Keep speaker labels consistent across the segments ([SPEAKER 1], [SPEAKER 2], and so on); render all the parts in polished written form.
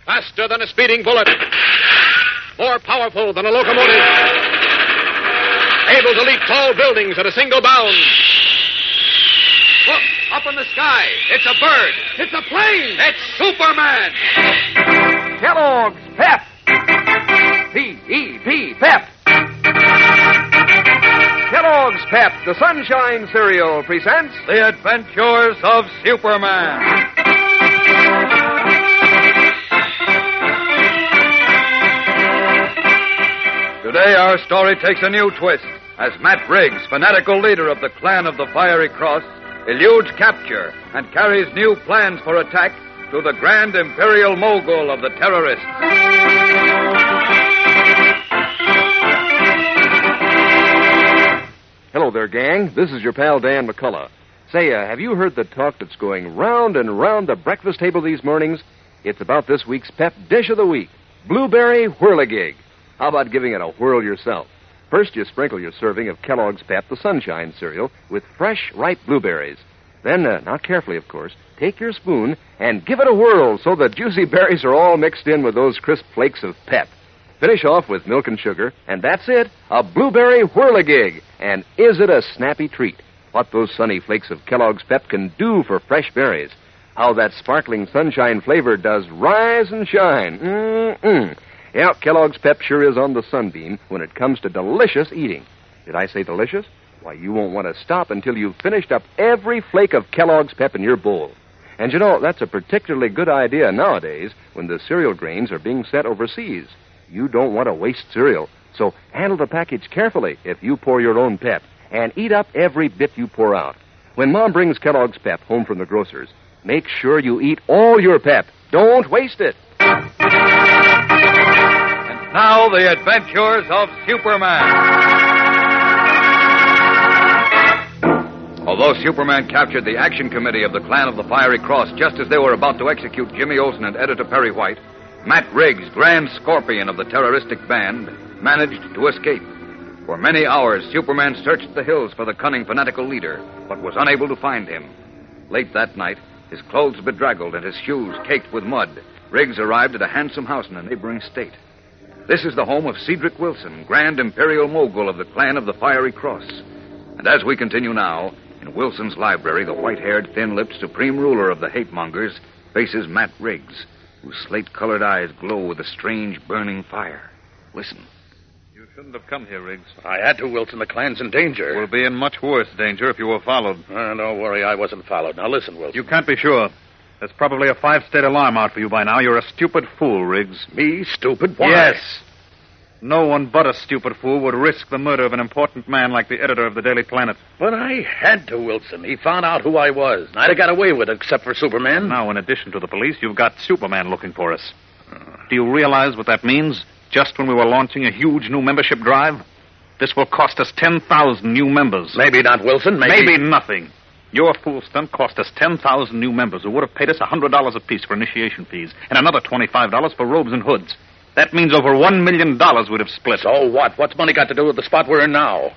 [SPEAKER 1] Faster than a speeding bullet. More powerful than a locomotive. Able to leap tall buildings at a single bound. Look, up in the sky. It's a bird. It's a plane. It's Superman.
[SPEAKER 2] Kellogg's Pep. P-E-P, Pep. Kellogg's Pep, the Sunshine Cereal, presents
[SPEAKER 3] The Adventures of Superman. Today our story takes a new twist as Matt Briggs, fanatical leader of the Clan of the Fiery Cross, eludes capture and carries new plans for attack to the Grand Imperial Mogul of the terrorists.
[SPEAKER 2] Hello there, gang. This is your pal Dan McCullough. Say, have you heard the talk that's going round and round the breakfast table these mornings? It's about this week's Pep Dish of the Week, Blueberry Whirligig. How about giving it a whirl yourself? First, you sprinkle your serving of Kellogg's Pep, the Sunshine Cereal, with fresh, ripe blueberries. Then, not carefully, of course, take your spoon and give it a whirl so the juicy berries are all mixed in with those crisp flakes of pep. Finish off with milk and sugar, and that's it, a Blueberry Whirligig. And is it a snappy treat? What those sunny flakes of Kellogg's Pep can do for fresh berries. How that sparkling sunshine flavor does rise and shine. Mm-mm. Yeah, Kellogg's Pep sure is on the sunbeam when it comes to delicious eating. Did I say delicious? Why, you won't want to stop until you've finished up every flake of Kellogg's Pep in your bowl. And you know, that's a particularly good idea nowadays when the cereal grains are being sent overseas. You don't want to waste cereal, so handle the package carefully if you pour your own Pep, and eat up every bit you pour out. When Mom brings Kellogg's Pep home from the grocer's, make sure you eat all your Pep. Don't waste it.
[SPEAKER 3] And now, the adventures of Superman. Although Superman captured the action committee of the Clan of the Fiery Cross just as they were about to execute Jimmy Olsen and Editor Perry White, Matt Briggs, Grand Scorpion of the terroristic band, managed to escape. For many hours, Superman searched the hills for the cunning fanatical leader, but was unable to find him. Late that night, his clothes bedraggled and his shoes caked with mud, Briggs arrived at a handsome house in a neighboring state. This is the home of Cedric Wilson, Grand Imperial Mogul of the Clan of the Fiery Cross. And as we continue now, in Wilson's library, the white-haired, thin-lipped supreme ruler of the hate-mongers faces Matt Briggs, whose slate-colored eyes glow with a strange, burning fire. Listen.
[SPEAKER 4] You shouldn't have come here, Riggs.
[SPEAKER 1] I had to, Wilson. The clan's in danger.
[SPEAKER 4] We'll be in much worse danger if you were followed.
[SPEAKER 1] Don't worry, I wasn't followed. Now listen, Wilson.
[SPEAKER 4] You can't be sure. There's probably a 5-state alarm out for you by now. You're a stupid fool, Riggs.
[SPEAKER 1] Me? Stupid? Why?
[SPEAKER 4] Yes. No one but a stupid fool would risk the murder of an important man like the editor of the Daily Planet.
[SPEAKER 1] But I had to, Wilson. He found out who I was. I'd have got away with it, except for Superman.
[SPEAKER 4] Now, in addition to the police, you've got Superman looking for us. Do you realize what that means? Just when we were launching a huge new membership drive? This will cost us 10,000 new members.
[SPEAKER 1] Maybe not, Wilson.
[SPEAKER 4] Maybe nothing. Your fool stunt cost us 10,000 new members who would have paid us $100 apiece for initiation fees and another $25 for robes and hoods. That means over $1 million would have split.
[SPEAKER 1] So what? What's money got to do with the spot we're in now?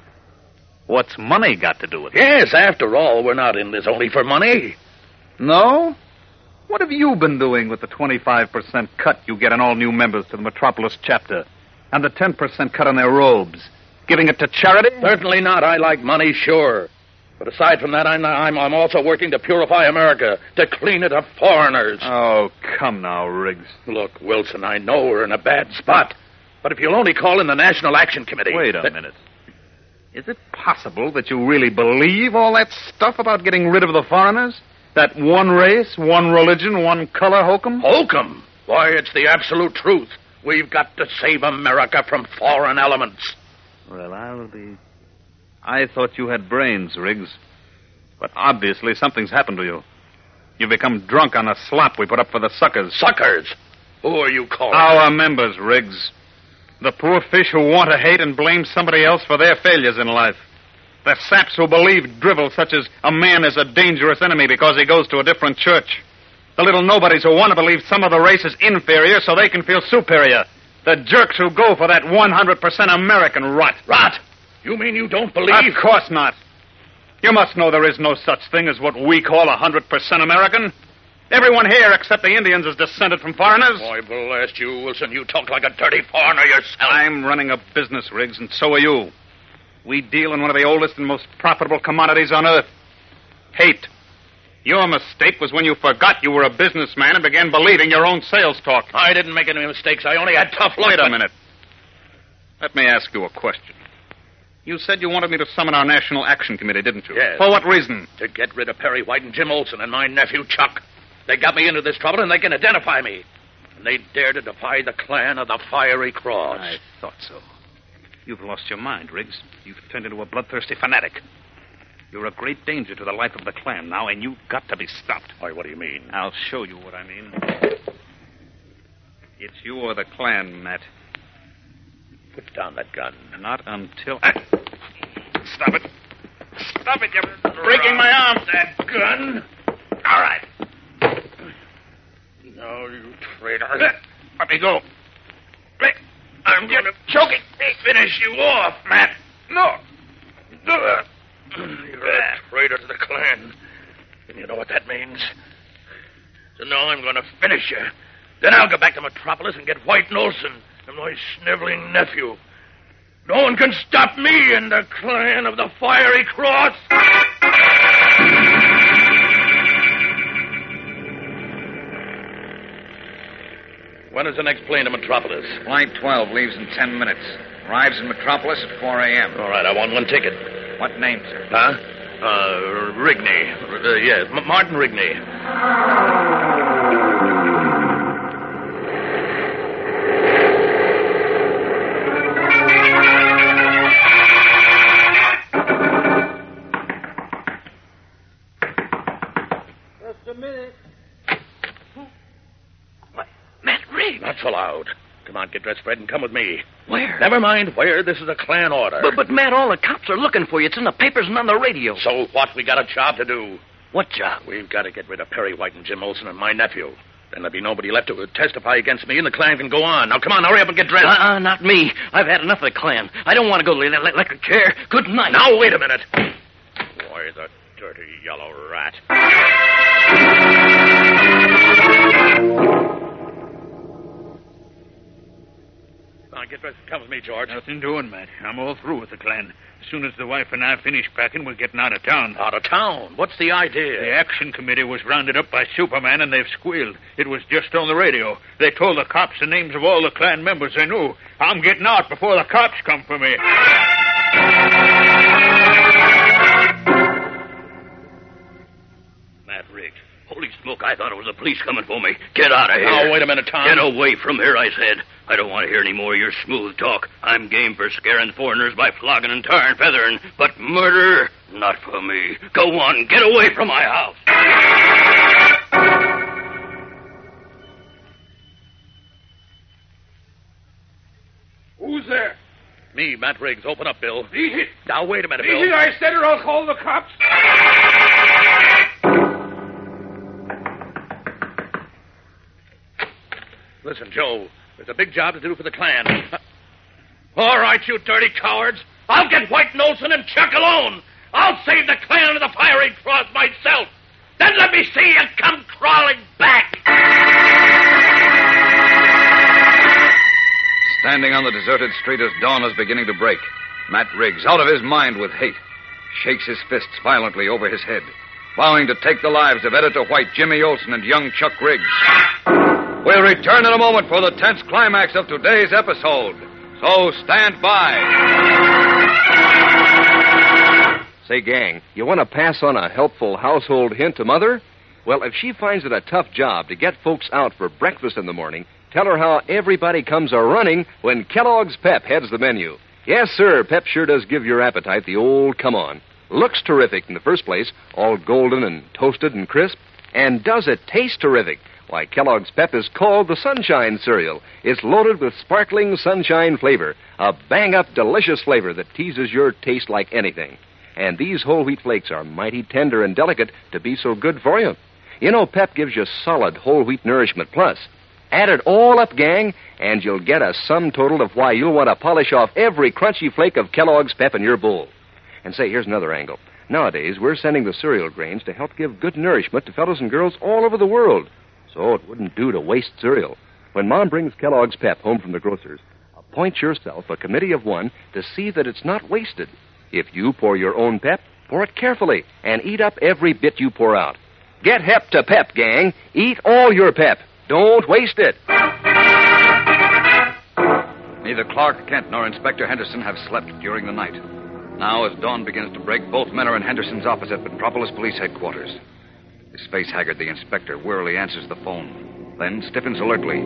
[SPEAKER 4] What's money got to do with it?
[SPEAKER 1] Yes, after all, we're not in this only for money.
[SPEAKER 4] No? What have you been doing with the 25% cut you get on all new members to the Metropolis chapter and the 10% cut on their robes? Giving it to charity?
[SPEAKER 1] Certainly not. I like money, sure. But aside from that, I'm also working to purify America, to clean it of foreigners.
[SPEAKER 4] Oh, come now, Riggs.
[SPEAKER 1] Look, Wilson, I know we're in a bad spot. But if you'll only call in the National Action Committee...
[SPEAKER 4] Wait a minute. Is it possible that you really believe all that stuff about getting rid of the foreigners? That one race, one religion, one color hokum?
[SPEAKER 1] Hokum? Why, it's the absolute truth. We've got to save America from foreign elements.
[SPEAKER 4] Well, I thought you had brains, Riggs. But obviously something's happened to you. You've become drunk on the slop we put up for the suckers.
[SPEAKER 1] Suckers? Who are you calling?
[SPEAKER 4] Our members, Riggs. The poor fish who want to hate and blame somebody else for their failures in life. The saps who believe drivel such as a man is a dangerous enemy because he goes to a different church. The little nobodies who want to believe some of the race is inferior so they can feel superior. The jerks who go for that 100% American rot.
[SPEAKER 1] Rot? You mean you don't believe?
[SPEAKER 4] Of course not. You must know there is no such thing as what we call 100% American. Everyone here except the Indians is descended from foreigners.
[SPEAKER 1] Boy, blast you, Wilson. You talk like a dirty foreigner yourself.
[SPEAKER 4] I'm running a business, Riggs, and so are you. We deal in one of the oldest and most profitable commodities on earth. Hate. Your mistake was when you forgot you were a businessman and began believing your own sales talk.
[SPEAKER 1] I didn't make any mistakes. I only had tough luck.
[SPEAKER 4] Wait a minute. Let me ask you a question. You said you wanted me to summon our National Action Committee, didn't you?
[SPEAKER 1] Yes.
[SPEAKER 4] For what reason?
[SPEAKER 1] To get rid of Perry White and Jim Olsen and my nephew, Chuck. They got me into this trouble, and they can identify me. And they dare to defy the clan of the Fiery Cross.
[SPEAKER 4] I thought so. You've lost your mind, Riggs. You've turned into a bloodthirsty fanatic. You're a great danger to the life of the clan now, and you've got to be stopped.
[SPEAKER 1] Why, what do you mean?
[SPEAKER 4] I'll show you what I mean. It's you or the clan, Matt.
[SPEAKER 1] Put down that gun.
[SPEAKER 4] Not until... Stop it. Stop it, you're breaking my arm.
[SPEAKER 1] That gun? All right. No, you traitor.
[SPEAKER 4] Let me go.
[SPEAKER 1] I'm going to choke it. Finish you off, Matt.
[SPEAKER 4] No.
[SPEAKER 1] You're a traitor to the clan. And you know what that means? So now I'm going to finish you. Then I'll go back to Metropolis and get White and Olsen and my sniveling nephew. No one can stop me and the clan of the Fiery Cross. When is the next plane to Metropolis?
[SPEAKER 3] Flight 12 leaves in 10 minutes. Arrives in Metropolis at 4 a.m.
[SPEAKER 1] All right, I want one ticket.
[SPEAKER 3] What name, sir?
[SPEAKER 1] Huh? Rigney. Yes, Martin Rigney.
[SPEAKER 5] Just a minute.
[SPEAKER 1] What? Matt Riggs. Not so loud. Come on, get dressed, Fred, and come with me.
[SPEAKER 5] Where?
[SPEAKER 1] Never mind where. This is a clan order.
[SPEAKER 5] But, Matt, all the cops are looking for you. It's in the papers and on the radio.
[SPEAKER 1] So what? We got a job to do.
[SPEAKER 5] What job?
[SPEAKER 1] We've got to get rid of Perry White and Jim Olsen and my nephew. Then there'll be nobody left to testify against me, and the clan can go on. Now, come on, hurry up and get dressed.
[SPEAKER 5] Not me. I've had enough of the clan. I don't want to go to the electric chair. Good night.
[SPEAKER 1] Now, wait a minute. Boy, the dirty yellow rat. Come on, get dressed and come with me, George.
[SPEAKER 6] Nothing doing, Matt. I'm all through with the clan. As soon as the wife and I finish packing, we're getting out of town.
[SPEAKER 1] Out of town? What's the idea?
[SPEAKER 6] The action committee was rounded up by Superman, and they've squealed. It was just on the radio. They told the cops the names of all the clan members they knew. I'm getting out before the cops come for me.
[SPEAKER 5] Matt Riggs. Holy smoke, I thought it was the police coming for me. Get out of here.
[SPEAKER 1] Now, wait a minute, Tom.
[SPEAKER 5] Get away from here, I said. I don't want to hear any more of your smooth talk. I'm game for scaring foreigners by flogging and tar and feathering, but murder, not for me. Go on, get away from my house.
[SPEAKER 1] Who's there? Me, Matt Riggs. Open up, Bill.
[SPEAKER 7] Easy.
[SPEAKER 1] Now, wait a minute, Bill.
[SPEAKER 7] Easy, I said, or I'll call the cops.
[SPEAKER 1] Listen, Joe, there's a big job to do for the clan. All right, you dirty cowards. I'll get White and Olsen and Chuck alone. I'll save the clan of the Fiery Cross myself. Then let me see you come crawling back.
[SPEAKER 3] Standing on the deserted street as dawn is beginning to break, Matt Riggs, out of his mind with hate, shakes his fists violently over his head, vowing to take the lives of Editor White, Jimmy Olsen, and young Chuck Riggs. We'll return in a moment for the tense climax of today's episode. So stand by.
[SPEAKER 2] Say, gang, you want to pass on a helpful household hint to Mother? Well, if she finds it a tough job to get folks out for breakfast in the morning, tell her how everybody comes a-running when Kellogg's Pep heads the menu. Yes, sir, Pep sure does give your appetite the old come-on. Looks terrific in the first place, all golden and toasted and crisp. And does it taste terrific? Why, Kellogg's Pep is called the Sunshine Cereal. It's loaded with sparkling sunshine flavor, a bang-up delicious flavor that teases your taste like anything. And these whole wheat flakes are mighty tender and delicate to be so good for you. You know, Pep gives you solid whole wheat nourishment plus. Add it all up, gang, and you'll get a sum total of why you'll want to polish off every crunchy flake of Kellogg's Pep in your bowl. And say, here's another angle. Nowadays, we're sending the cereal grains to help give good nourishment to fellows and girls all over the world. So it wouldn't do to waste cereal. When Mom brings Kellogg's Pep home from the grocer's, appoint yourself a committee of one to see that it's not wasted. If you pour your own Pep, pour it carefully and eat up every bit you pour out. Get hep to Pep, gang. Eat all your Pep. Don't waste it.
[SPEAKER 3] Neither Clark Kent nor Inspector Henderson have slept during the night. Now, as dawn begins to break, both men are in Henderson's office at Metropolis Police Headquarters. His face haggard, the inspector wearily answers the phone, then stiffens alertly.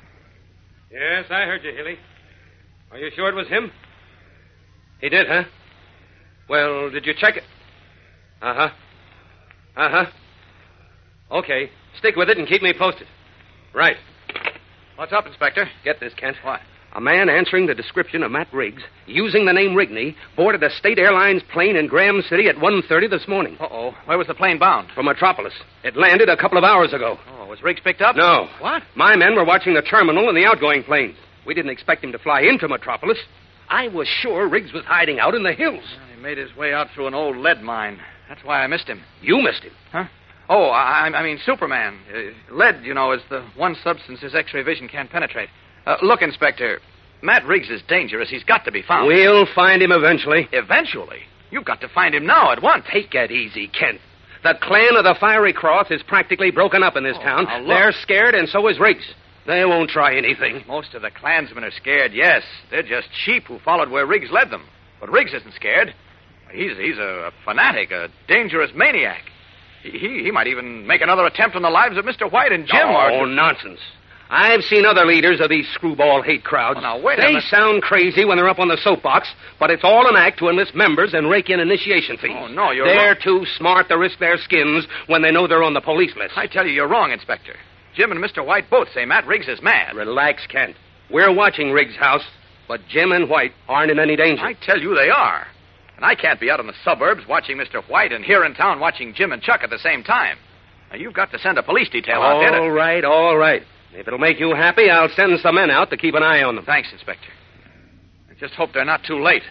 [SPEAKER 7] Yes, I heard you, Hilly. Are you sure it was him? He did, huh? Well, did you check it? Uh-huh. Uh-huh. Okay. Stick with it and keep me posted. Right.
[SPEAKER 8] What's up, Inspector?
[SPEAKER 7] Get this, Kent.
[SPEAKER 8] What?
[SPEAKER 7] A man answering the description of Matt Riggs, using the name Rigney, boarded a State Airlines plane in Graham City at 1:30 this morning.
[SPEAKER 8] Uh-oh. Where was the plane bound?
[SPEAKER 7] From Metropolis. It landed a couple of hours ago.
[SPEAKER 8] Oh, was Riggs picked up?
[SPEAKER 7] No.
[SPEAKER 8] What?
[SPEAKER 7] My men were watching the terminal and the outgoing planes. We didn't expect him to fly into Metropolis. I was sure Riggs was hiding out in the hills.
[SPEAKER 8] Well, he made his way out through an old lead mine. That's why I missed him.
[SPEAKER 7] You missed him?
[SPEAKER 8] Huh? Oh, I mean Superman. Lead, you know, is the one substance his X-ray vision can't penetrate. Look, Inspector, Matt Riggs is dangerous. He's got to be found.
[SPEAKER 7] We'll find him eventually.
[SPEAKER 8] Eventually? You've got to find him now at once.
[SPEAKER 7] Take it easy, Kent. The clan of the Fiery Cross is practically broken up in this town.
[SPEAKER 8] Now look.
[SPEAKER 7] They're scared, and so is Riggs. They won't try anything.
[SPEAKER 8] Most of the Klansmen are scared, yes. They're just sheep who followed where Riggs led them. But Riggs isn't scared. He's a fanatic, a dangerous maniac. He might even make another attempt on the lives of Mr. White and Jim.
[SPEAKER 7] Oh, nonsense. I've seen other leaders of these screwball hate crowds.
[SPEAKER 8] Well, now, wait a
[SPEAKER 7] They
[SPEAKER 8] minute.
[SPEAKER 7] sound crazy when they're up on the soapbox, but it's all an act to enlist members and rake in initiation fees.
[SPEAKER 8] Oh, no, you're
[SPEAKER 7] They're
[SPEAKER 8] wrong.
[SPEAKER 7] too smart to risk their skins when they know they're on the police list.
[SPEAKER 8] I tell you, you're wrong, Inspector. Jim and Mr. White both say Matt Riggs is mad.
[SPEAKER 7] Relax, Kent. We're watching Riggs' house, but Jim and White aren't in any danger.
[SPEAKER 8] I tell you they are. And I can't be out in the suburbs watching Mr. White and here in town watching Jim and Chuck at the same time. Now, you've got to send a police detail out there.
[SPEAKER 7] All right, all right. If it'll make you happy, I'll send some men out to keep an eye on them.
[SPEAKER 8] Thanks, Inspector. I just hope they're not too late.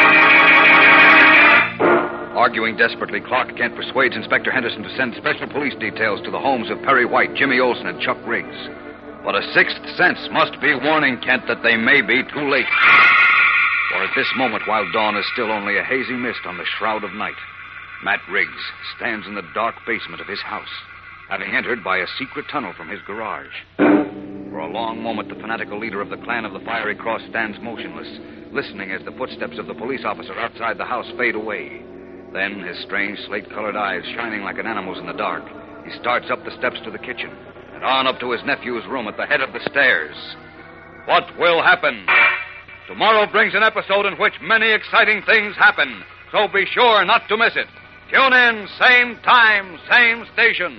[SPEAKER 3] Arguing desperately, Clark Kent persuades Inspector Henderson to send special police details to the homes of Perry White, Jimmy Olsen, and Chuck Riggs. But a sixth sense must be warning Kent that they may be too late. For at this moment, while dawn is still only a hazy mist on the shroud of night, Matt Riggs stands in the dark basement of his house, having entered by a secret tunnel from his garage. For a long moment, the fanatical leader of the clan of the Fiery Cross stands motionless, listening as the footsteps of the police officer outside the house fade away. Then, his strange slate-colored eyes shining like an animal's in the dark, he starts up the steps to the kitchen and on up to his nephew's room at the head of the stairs. What will happen? Tomorrow brings an episode in which many exciting things happen, so be sure not to miss it. Tune in, same time, same station.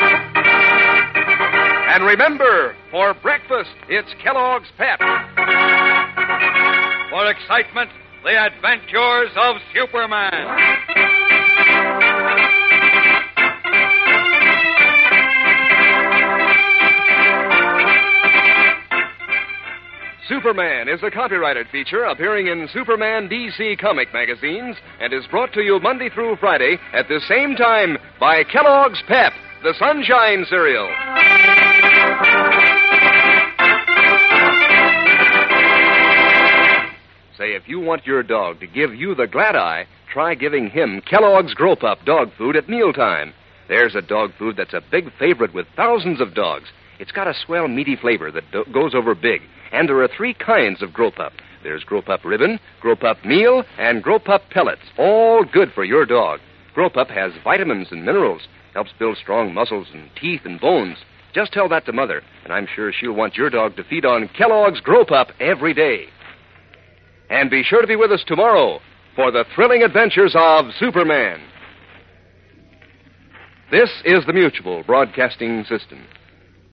[SPEAKER 2] And remember, for breakfast, it's Kellogg's Pep.
[SPEAKER 3] For excitement, the adventures of Superman.
[SPEAKER 2] Superman is a copyrighted feature appearing in Superman DC comic magazines and is brought to you Monday through Friday at the same time by Kellogg's Pep, the Sunshine Cereal. Say, if you want your dog to give you the glad eye, try giving him Kellogg's Grow Pup dog food at mealtime. There's a dog food that's a big favorite with thousands of dogs. It's got a swell, meaty flavor that goes over big. And there are 3 kinds of Grow Pup. There's Grow Pup Ribbon, Grow Pup Meal, and Grow Pup Pellets. All good for your dog. Grow Pup has vitamins and minerals, helps build strong muscles and teeth and bones. Just tell that to Mother, and I'm sure she'll want your dog to feed on Kellogg's Grow Pup every day. And be sure to be with us tomorrow for the thrilling adventures of Superman. This is the Mutual Broadcasting System.